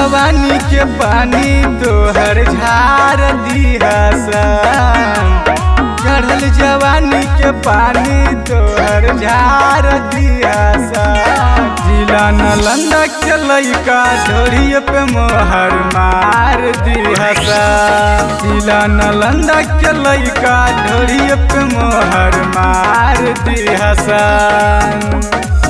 जवानी के पानी तोहर झार दिहसन। चढ़ल जवानी के पानी तोहर झार दिहसन। जिला नालंदा के लइका ढोरिय पे मोहर मार दिहसन। जिला नालंदा के लइका ढोरिय पे मोहर मार दिहसन।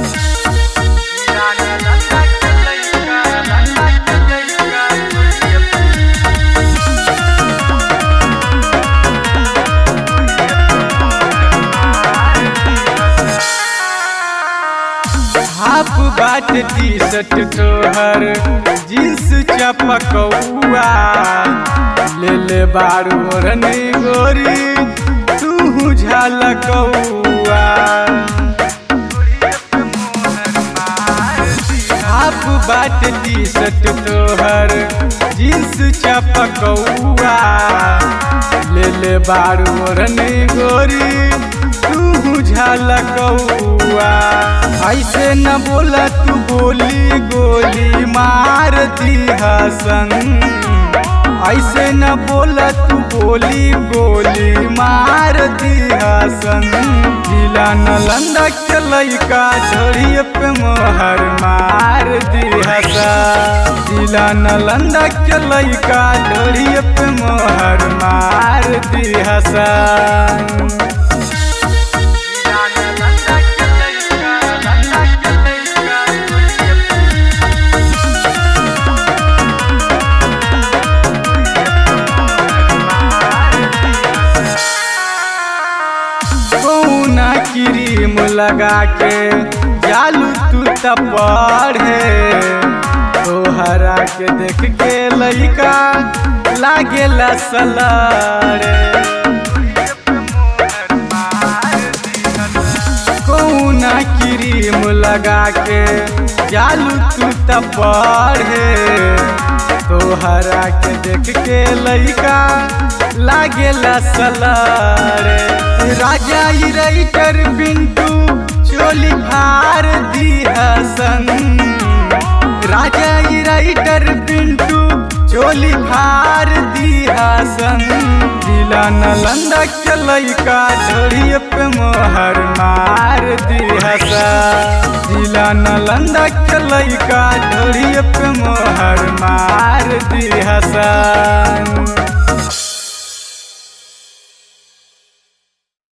हाफ बाट टी शर्ट तोहर जींस चपकौआ। ले ले बारू ओढ़नी गोरी तू झलकौआ। हाफ बाट टी शर्ट तोहर जींस चपकौआ। ले ले बारू ओढ़नी गोरी तू झलकौआ। ऐसे न बोला तू गोली गोली मार दिहसन। ऐसे न बोला तू गोली गोली मार दिहसन। जिला नालंदा के लइका ढोरिय पे मोहर मार दिहसन। जिला नालंदा के लइका ढोरिय पे मोहर मार दिहसन। क्रीम लगा के जालू तू त पढ़े। तोहरा के देख के लइका लागेला सलड़े। कौना क्रीम लगा के जालू तू त पढ़े। तोहरा के देख के लइका लागेला सलड़े। राजा राइटर पिंटू चोली फार दिहसन। राजा राइटर पिंटू चोली फार दिहसन। जिला नालंदा के लइका ढोरिय पे मोहर मार दिहसन। जिला नालंदा के लइका ढोरिय पे मोहर मार दिहसन।